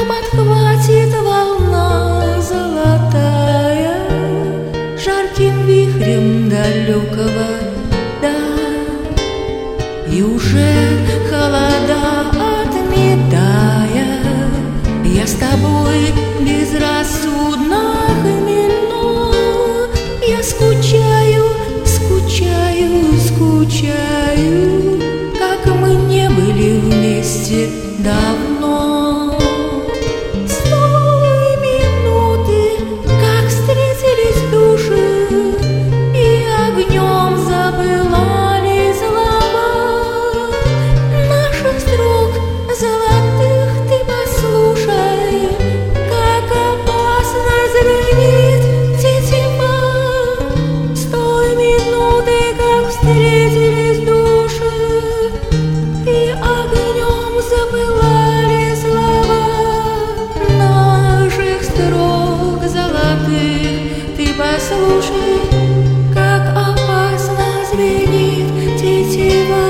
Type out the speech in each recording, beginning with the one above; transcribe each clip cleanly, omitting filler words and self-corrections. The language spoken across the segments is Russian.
подхватит волна золотая жарким вихрем далекого льда, и уже холода отметая, я с тобой безрассудно хмельно. Я скучаю, скучаю, скучаю, как мы не были вместе давно. С той минуты, как встретились души, и огнем запылали слова наших строк золотых. Ты послушай, как опасно звенит тетива. С той минуты, как встретились души, и огнем запылали слова наших строк золотых. Ты послушай, как опасно звенит тетива.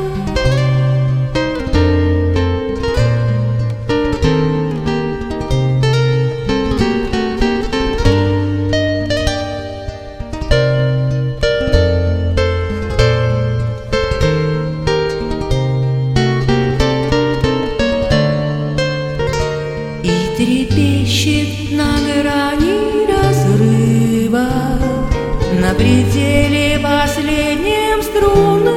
Трепещет на грани разрыва, на пределе последнем струны.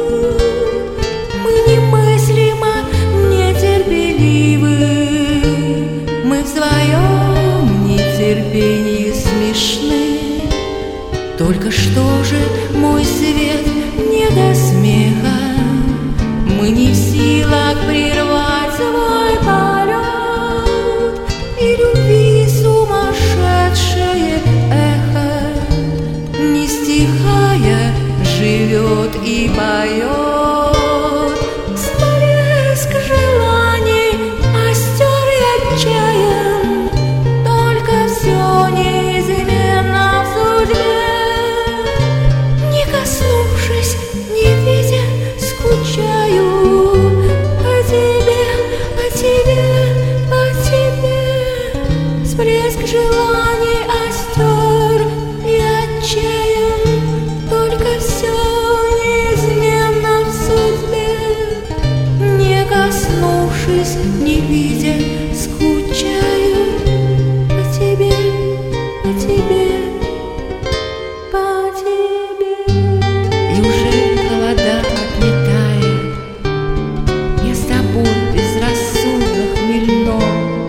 Мы немыслимо нетерпеливы, мы в своем нетерпении смешны. Только что же, мой свет, не до смеха, мы не в силах прервать свой полет. И любви сумасшедшее эхо, не стихая, живет и поет. Всплеск желаний остер и отчаян, только все неизменно в судьбе. Не коснувшись, не видя, скучаю по тебе, по тебе, по тебе. Всплеск желаний остер и отчаян, только все неизменно в судьбе. Не коснувшись, не видя, скучаю по тебе, по тебе, по тебе. И уже холода отметая, я с тобой безрассудно хмельно.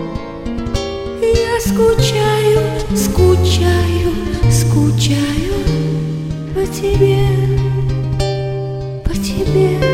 Я скучаю, скучаю, скучаю по тебе, по тебе.